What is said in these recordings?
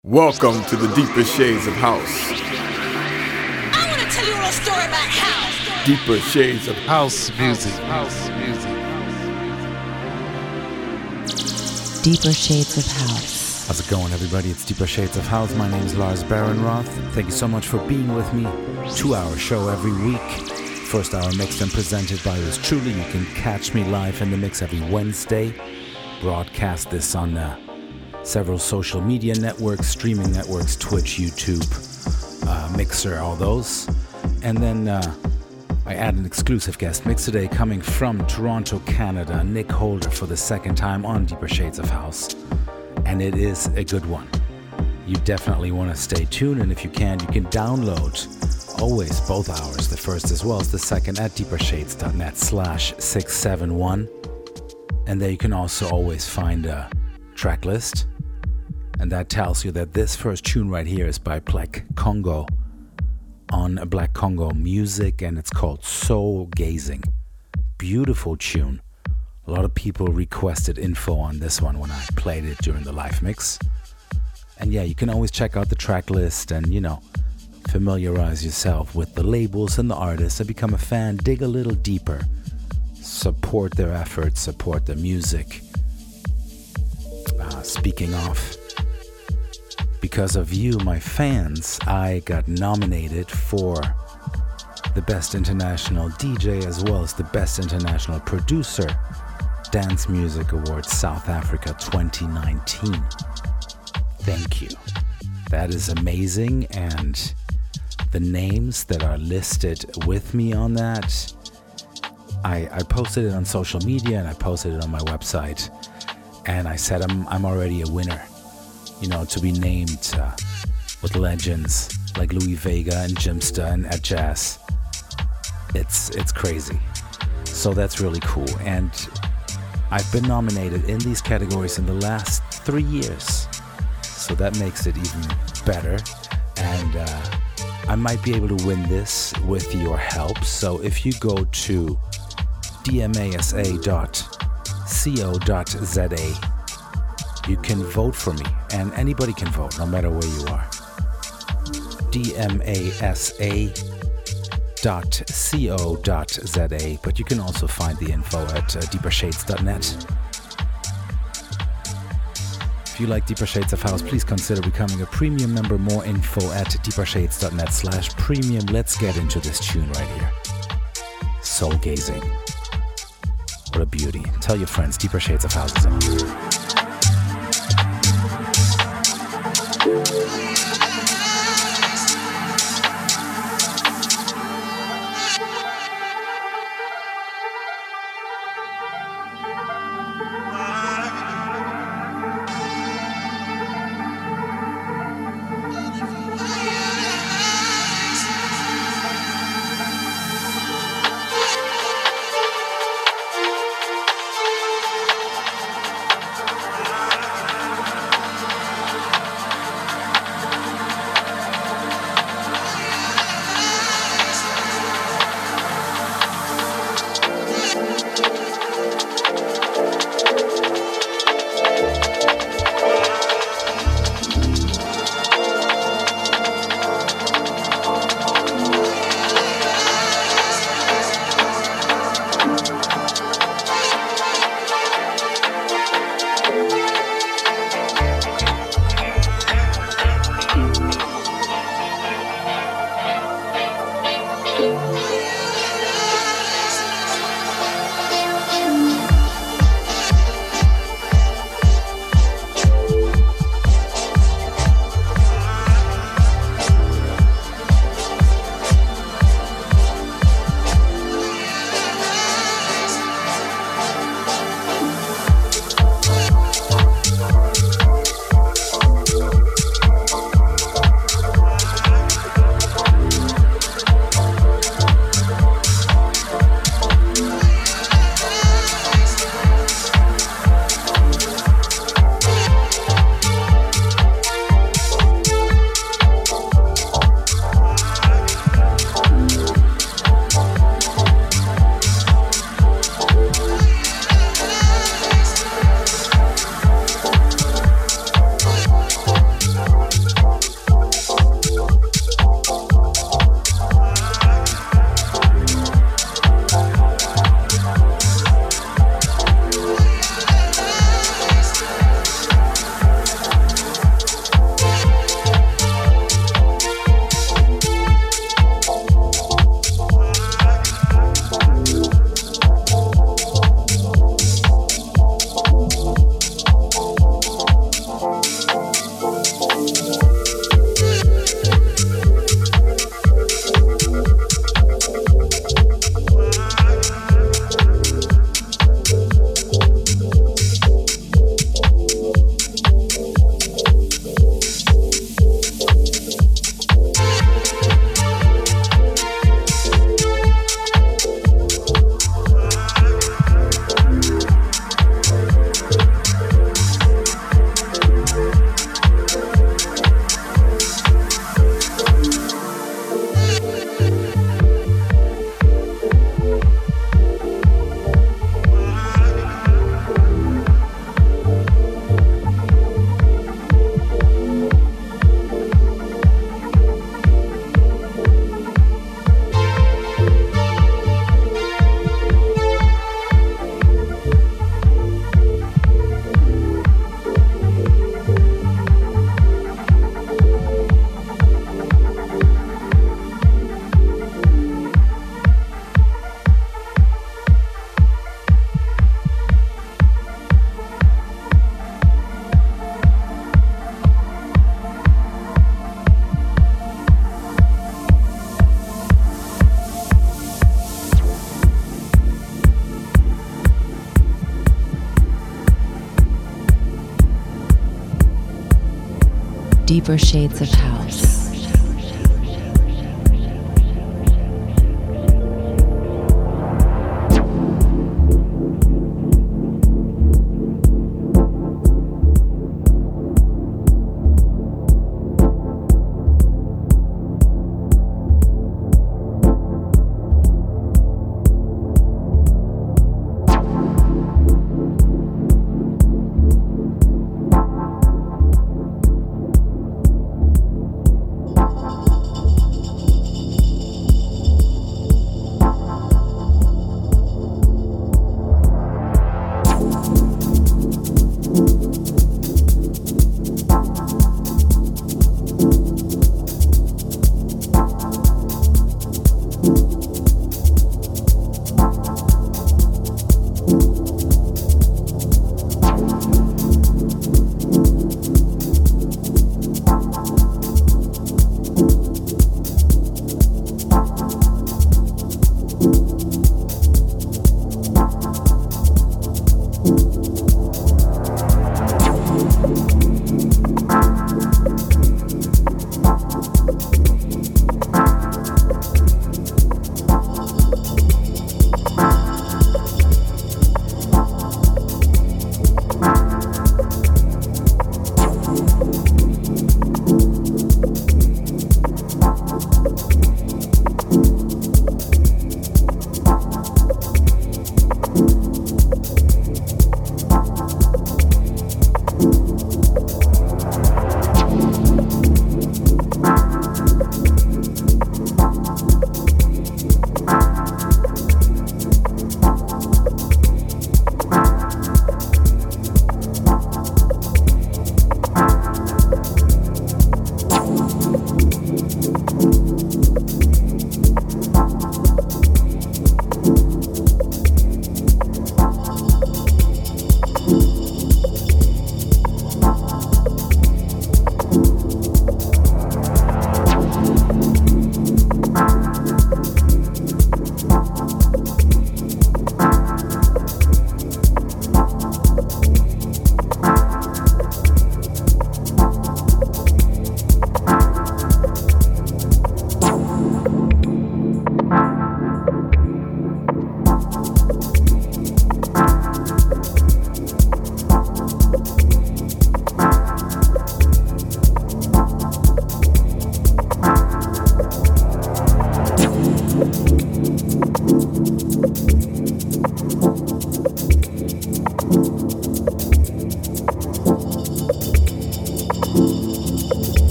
Welcome to the deeper shades of house. I want to tell you a little story about house. Deeper shades of House music. House music. Deeper Shades of House. How's it going, everybody? It's Deeper Shades of House. My name is Lars Barenroth. Thank you so much for being with me. 2-hour show every week. First hour mixed and presented by yours truly. You can catch me live in the mix every Wednesday. Broadcast this on several social media networks, streaming networks, Twitch, YouTube, Mixer, all those. And then I add an exclusive guest mix today coming from Toronto, Canada, Nick Holder for the second time on Deeper Shades of House. And it is a good one. You definitely want to stay tuned, and if you can download always both hours, the first as well as the second, at deepershades.net/671. And there you can also always find a track list. And that tells you that this first tune right here is by Black Congo on Black Congo Music, and it's called Soul Gazing. Beautiful tune. A lot of people requested info on this one when I played it during the live mix. And yeah, you can always check out the track list and, familiarize yourself with the labels and the artists and become a fan, dig a little deeper, support their efforts, support their music. Speaking of, because of you, my fans, I got nominated for the Best International DJ as well as the Best International Producer Dance Music Awards South Africa 2019. Thank you. That is amazing, and the names that are listed with me on that, I posted it on social media and I posted it on my website, and I said I'm already a winner. To be named with legends like Louis Vega and Jimsta and Ed Jazz. It's crazy. So that's really cool. And I've been nominated in these categories in the last 3 years. So that makes it even better. And I might be able to win this with your help. So if you go to dmasa.co.za, you can vote for me, and anybody can vote, no matter where you are. dmasa.co.za, but you can also find the info at deepershades.net. If you like Deeper Shades of House, please consider becoming a premium member. More info at deepershades.net/premium. Let's get into this tune right here. Soul Gazing. What a beauty. Tell your friends, Deeper Shades of House is on. Deeper Shades of House.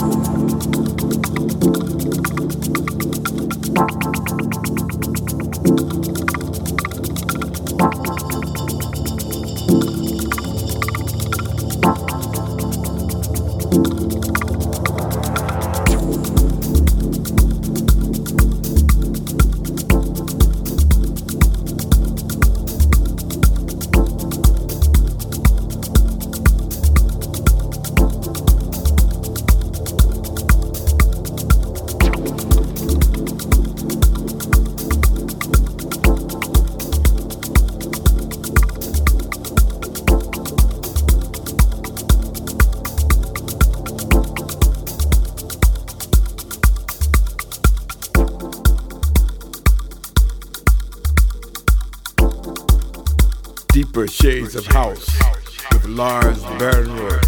Deeper Shades of House with Lars Bernroth.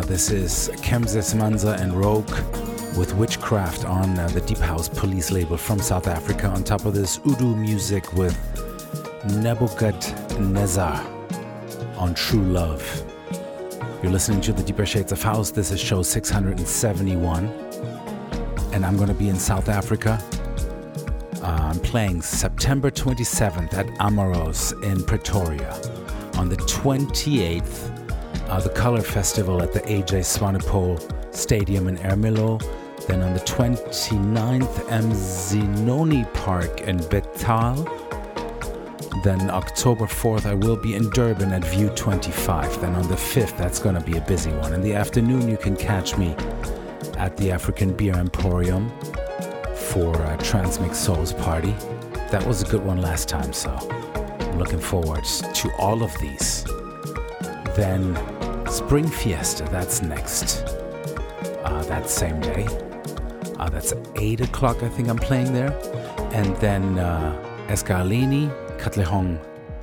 This is Kemzes Manza and Rogue with Witchcraft on the Deep House Police label from South Africa. On top of this, Udu Music with Nebuchadnezzar on True Love. You're listening to the Deeper Shades of House. This is show 671. And I'm going to be in South Africa. I'm playing September 27th at Amaros in Pretoria. On the 28th, the Color Festival at the AJ Swanepoel Stadium in Ermelo. Then on the 29th, Mzinoni Park in Betal. Then October 4th, I will be in Durban at View 25. Then on the 5th, that's going to be a busy one. In the afternoon, you can catch me at the African Beer Emporium for a Transmix Souls party. That was a good one last time, so I'm looking forward to all of these. Then Spring Fiesta, that's next. That same day. That's 8 o'clock, I think I'm playing there. And then Escalini, Katlehong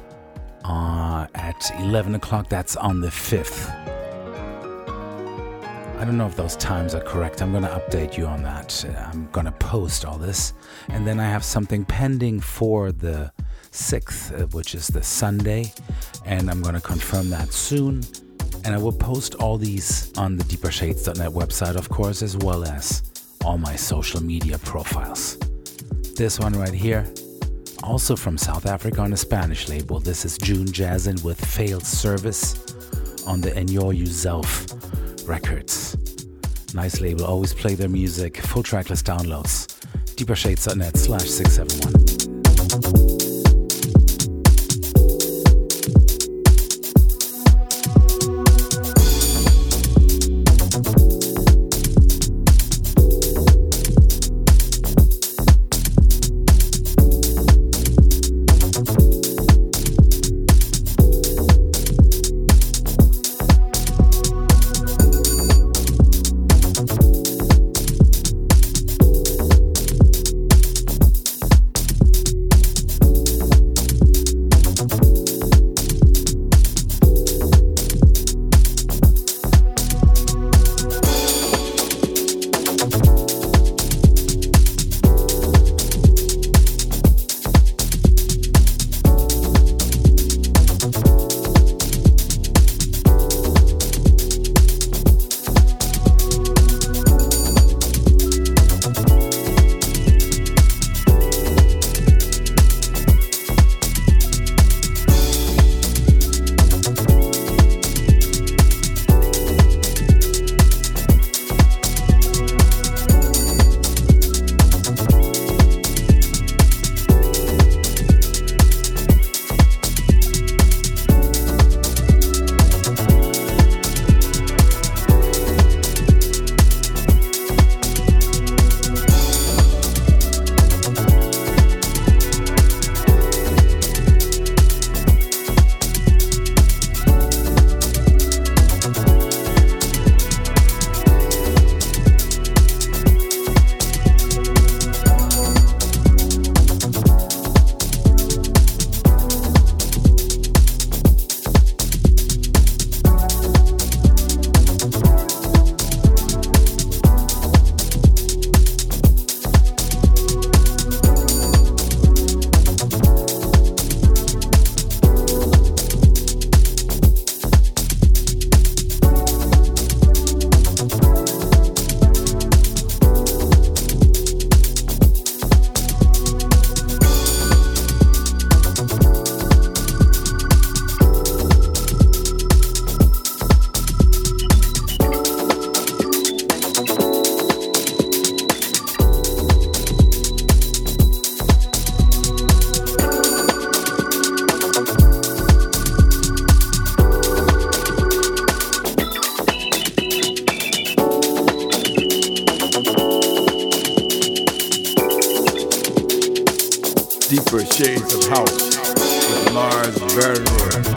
at 11 o'clock, that's on the 5th. I don't know if those times are correct. I'm going to update you on that. I'm going to post all this. And then I have something pending for the 6th, which is the Sunday. And I'm going to confirm that soon. And I will post all these on the deepershades.net website, of course, as well as all my social media profiles. This one right here, also from South Africa on a Spanish label. This is June Jazzin with Failed Service on the Enjoy Yourself Records. Nice label, always play their music, full tracklist downloads. deepershades.net/671. Deeper Shades of House with Lars Bernroyd.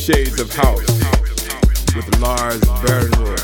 Shades of House with Lars Bernwood.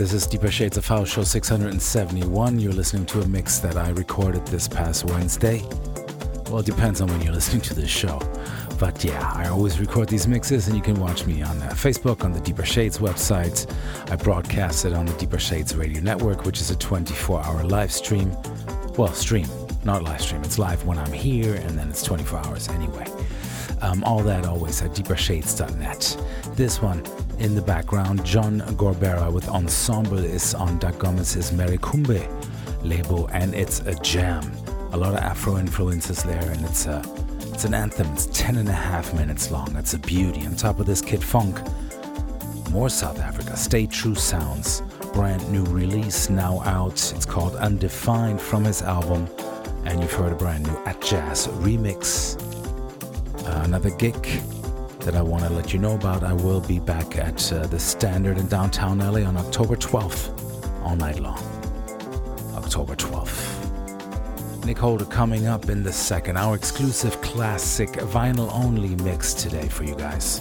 This is Deeper Shades of House, show 671. You're listening to a mix that I recorded this past Wednesday. Well, it depends on when you're listening to this show. But yeah, I always record these mixes, and you can watch me on Facebook, on the Deeper Shades website. I broadcast it on the Deeper Shades Radio Network, which is a 24-hour live stream. Well, stream, not live stream. It's live when I'm here, and then it's 24 hours anyway. All that always at deepershades.net. This one in the background, John Gorbera with Ensemble, is on Da Gomez's Mericumbe label, and it's a jam. A lot of Afro influences there, and it's an anthem. It's 10.5 minutes long. It's a beauty. On top of this, Kid Funk, more South Africa. Stay True Sounds, brand new release now out. It's called Undefined from his album, and you've heard a brand new At Jazz remix. Another gig that I want to let you know about. I will be back at the Standard in downtown LA on October 12th, all night long. October 12th. Nick Holder coming up in the second hour. Exclusive classic vinyl only mix today for you guys.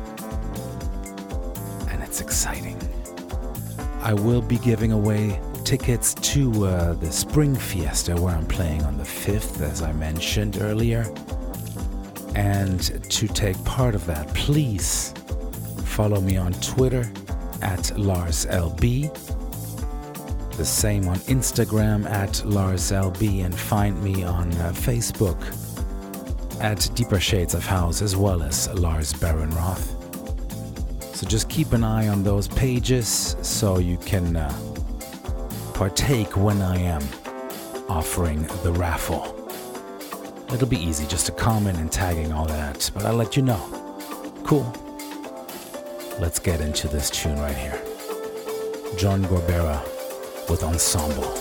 And it's exciting. I will be giving away tickets to the Spring Fiesta, where I'm playing on the 5th, as I mentioned earlier. And to take part of that, please follow me on Twitter at LarsLB. The same on Instagram at LarsLB, and find me on Facebook at Deeper Shades of House, as well as Lars Barenroth. So just keep an eye on those pages so you can partake when I am offering the raffle. It'll be easy, just a comment and tagging, all that, but I'll let you know. Cool. Let's get into this tune right here. John Gorbera with Ensemble.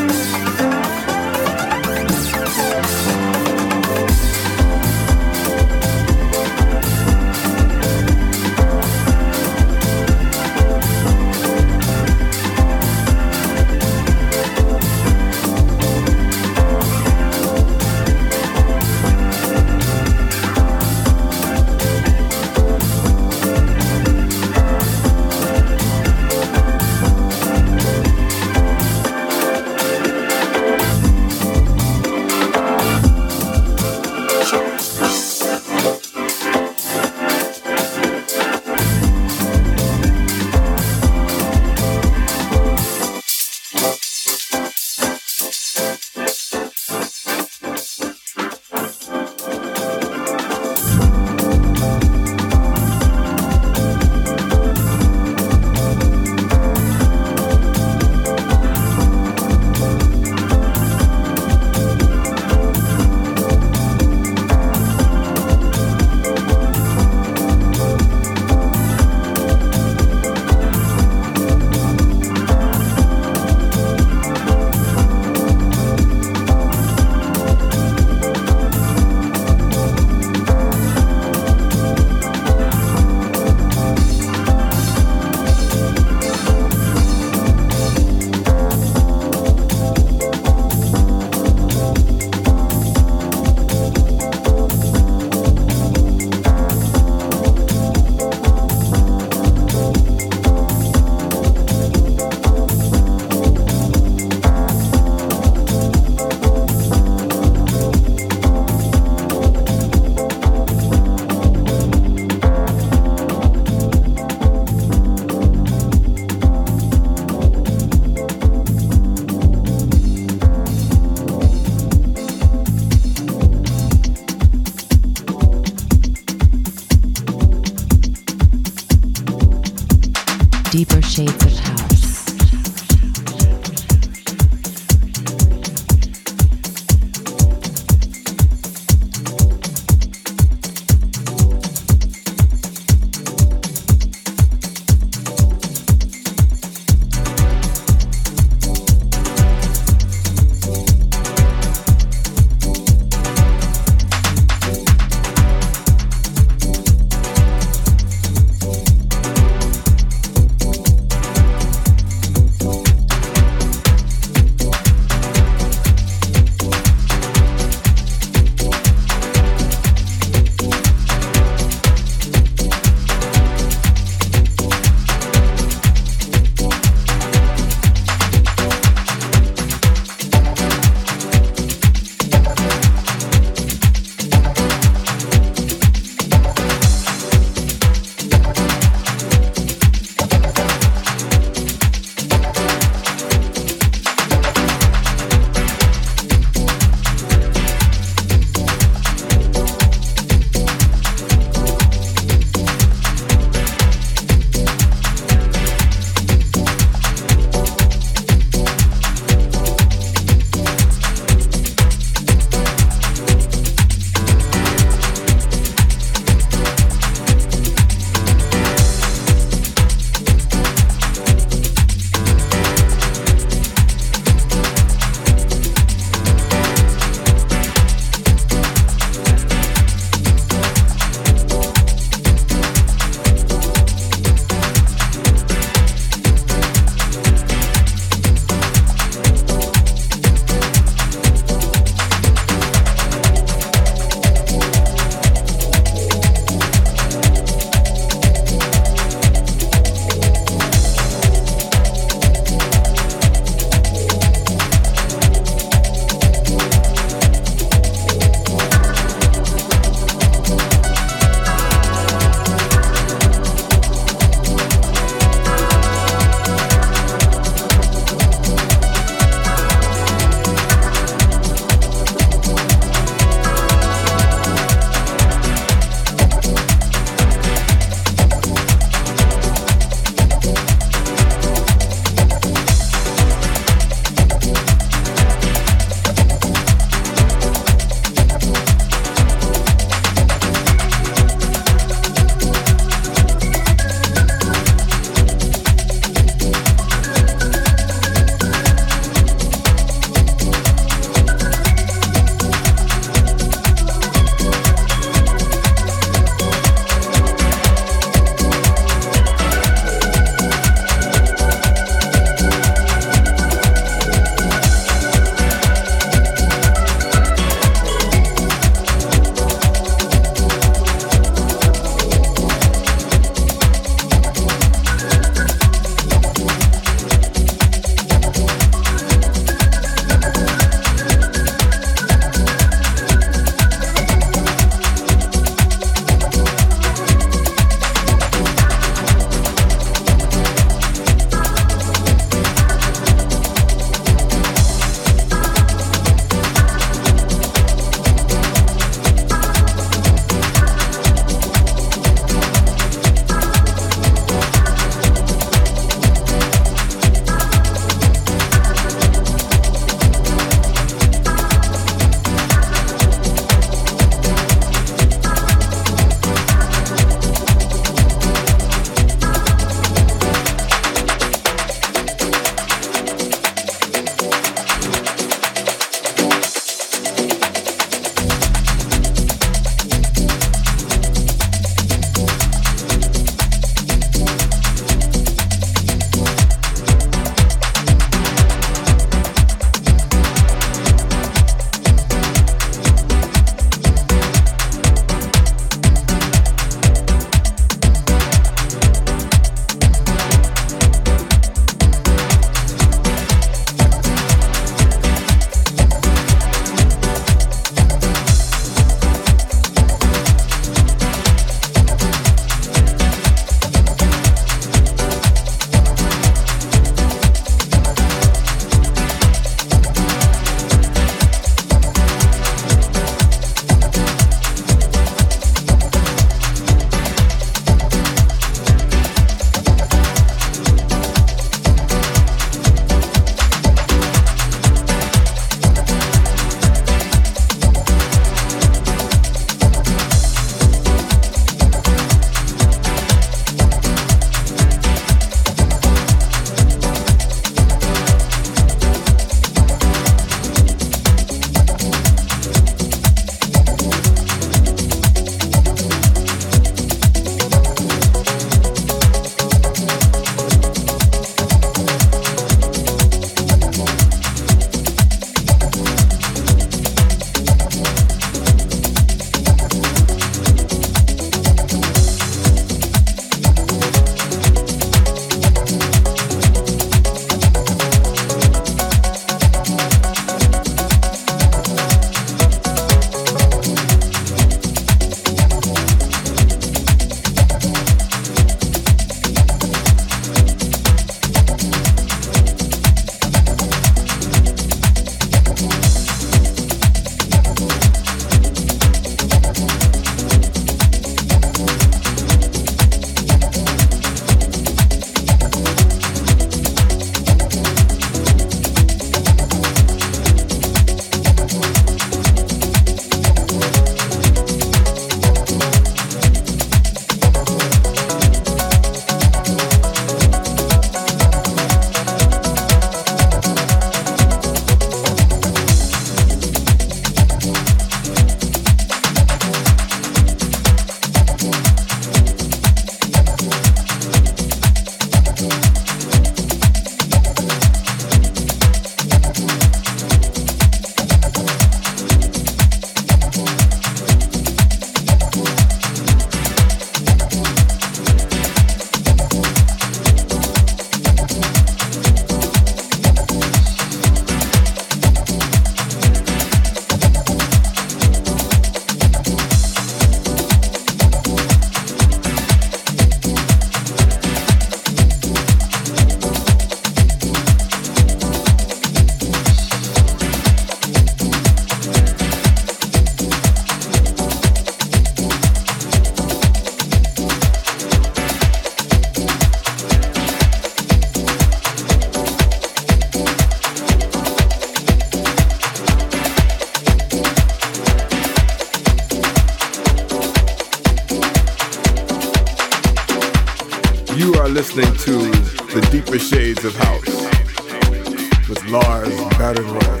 listening to The Deeper Shades of House with Lars Barenroth.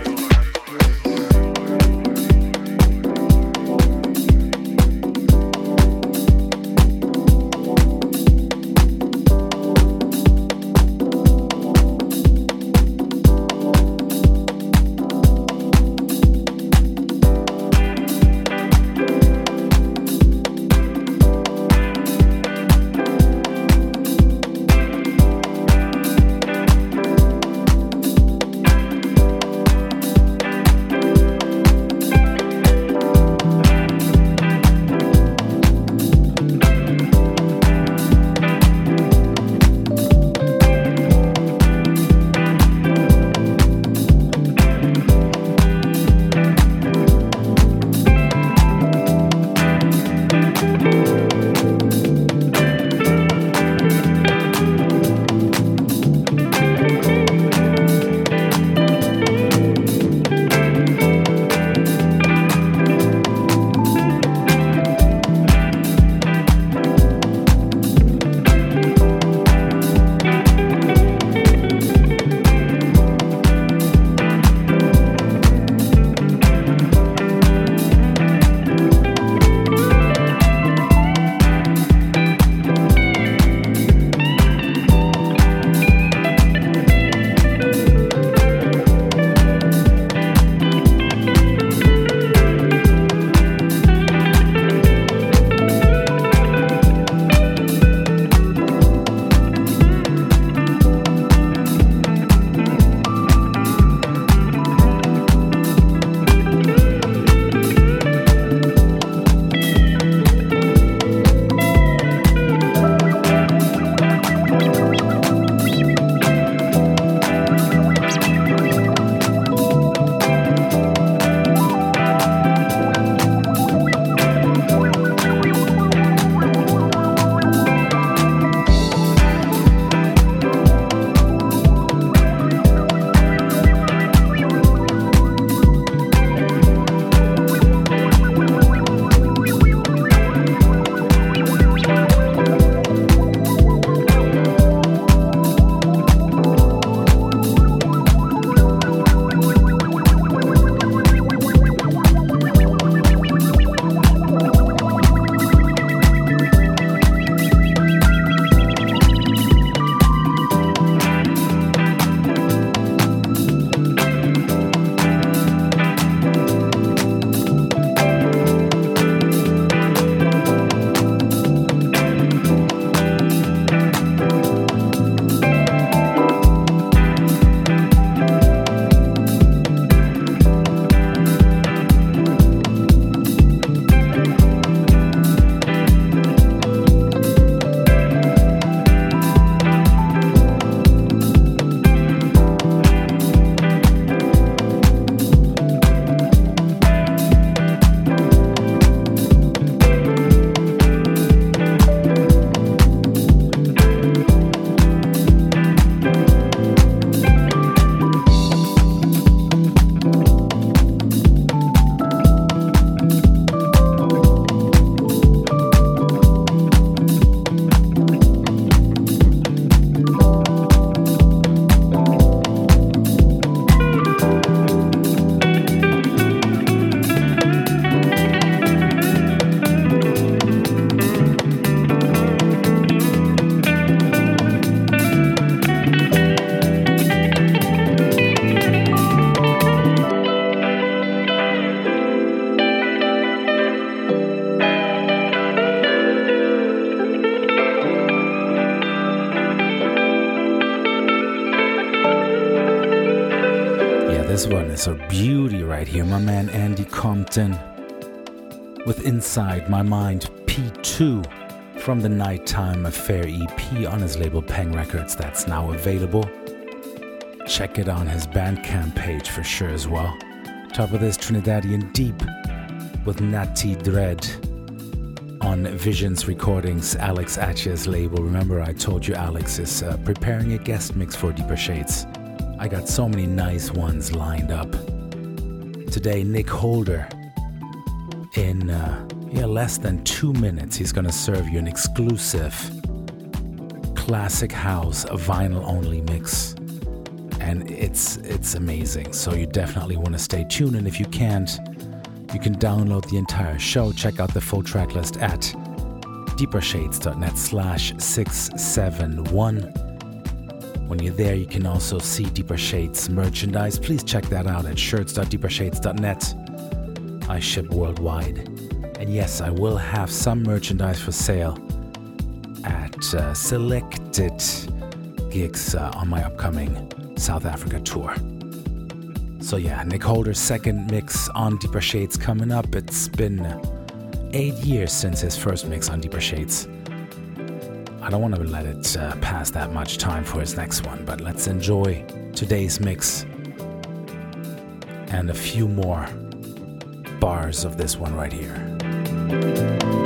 This one is a beauty right here. My man Andy Compton with Inside My Mind P2 from the Nighttime Affair EP on his label Peng Records. That's now available. Check it on his Bandcamp page for sure as well. Top of this, Trinidadian Deep with Natty Dread on Visions Recordings, Alex Atchia's label. Remember, I told you Alex is preparing a guest mix for Deeper Shades. I got so many nice ones lined up. Today, Nick Holder. In less than 2 minutes, he's gonna serve you an exclusive classic house vinyl only mix. And it's amazing. So you definitely want to stay tuned. And if you can't, you can download the entire show. Check out the full track list at deepershades.net/671. When you're there, you can also see Deeper Shades merchandise. Please check that out at shirts.deepershades.net. I ship worldwide. And yes, I will have some merchandise for sale at selected gigs on my upcoming South Africa tour. So yeah, Nick Holder's second mix on Deeper Shades coming up. It's been 8 years since his first mix on Deeper Shades. I don't want to let it pass that much time for his next one, but let's enjoy today's mix and a few more bars of this one right here.